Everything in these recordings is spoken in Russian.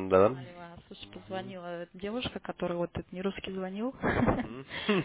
Да. Алло, слушай, позвонила девушка, которая вот этот не русский звонил, Мгм.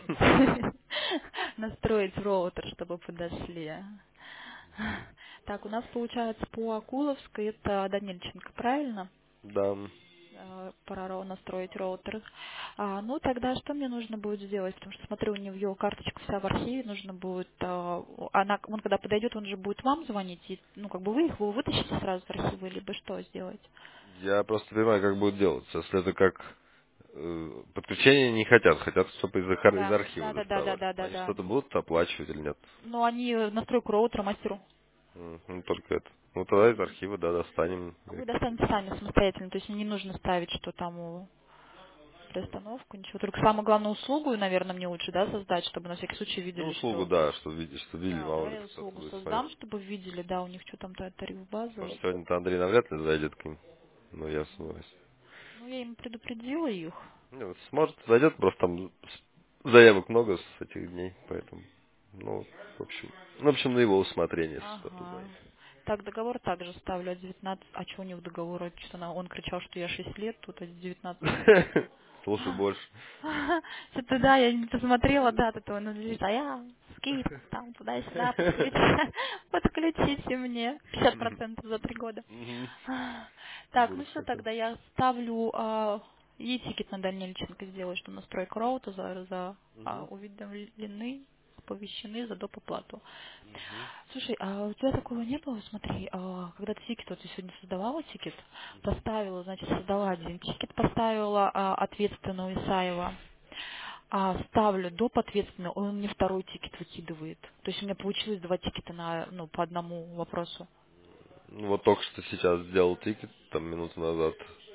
настроить роутер, чтобы подошли. Так, у нас получается по Акуловской, это Данильченко, правильно? Да. Пора настроить роутер. Ну, тогда что мне нужно будет сделать? Потому что, смотрю, у нее карточка вся в архиве, нужно будет... он когда подойдет, он же будет вам звонить, и, ну, как бы вы их вытащите сразу с архива, либо что сделать? Я просто понимаю, как будет делаться. Если это как подключение не хотят, хотят, чтобы из Да, архива да, да, да, да, доставали. да, да, Они да. что-то будут оплачивать или нет? Ну, они настройку роутера мастеру. Ну, только это. Ну, тогда из архива, да, достанем. Вы достанете сами самостоятельно, то есть не нужно ставить, что там приостановку, ничего. Только самую главную услугу, наверное, мне лучше, да, создать, чтобы на всякий случай Ну, видели, услугу, что... да, что видишь, что видели, Да, мало ли давай я кто-то услугу будет смотреть. создам, чтобы видели, да, у них что там тариф Потому что базовый. сегодня-то Андрей навряд ли зайдет к ним. Но я сомневаюсь. Ну, я им предупредила их. Ну, вот сможет, зайдет, просто там заявок много с этих дней, поэтому, ну, в общем, на его усмотрение, если что, Ага. позвонит. Так, договор также ставлю от 19... А что у них договор? Что он кричал, что я 6 лет, тут от 19 лет. Слушай больше. Что-то да, я не посмотрела дату, то он лежит, а я скидку там туда-сюда, подключите мне 50% за 3 года. Мгм. Так, ну Будет все, такое. тогда я ставлю и тикет на Дальнельченко сделаю, что настройка роута Мгм. уведомлены, оповещены за доп. Оплату. Мгм. Слушай, а у тебя такого не было? Смотри, когда ты тикет, вот ты сегодня создавала тикет, поставила, значит, создала один тикет, поставила ответственного Исаева, ставлю доп. Ответственного, он мне второй тикет выкидывает. То есть у меня получилось два тикета по одному вопросу. Ну, вот только что сейчас сделал тикет, там, минуту назад.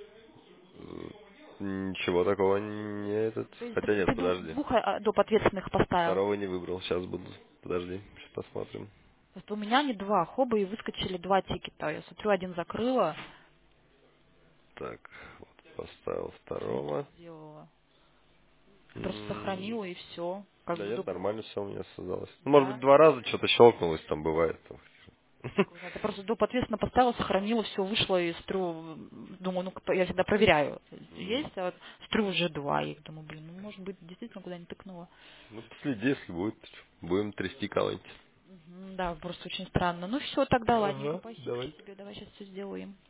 Ничего такого не этот. То есть Хотя нет, ты подожди. двух доп. Ответственных поставил. Второго не выбрал, сейчас буду. Подожди, сейчас посмотрим. Вот у меня они два, хоба, и выскочили два тикета. Я смотрю, один закрыла, Так, вот поставил третий второго. сделала. Просто М, сохранила и все. Как Да бы нет, нормально все у меня создалось. Ну, может быть, да. два раза что-то щелкнулось, там бывает. Там. Такого нет. Я просто доп. Ответственно поставила, сохранила, все вышло и смотрю, думаю, ну я всегда проверяю, Мгм. есть, а вот смотрю уже два, и думаю, блин, ну может быть действительно куда-нибудь тыкнула. Ну, последи, если будет, будем трясти кого-нибудь. Да, просто очень странно. Ну все, тогда ладненько, Ага, спасибо давай. тебе, давай сейчас все сделаем.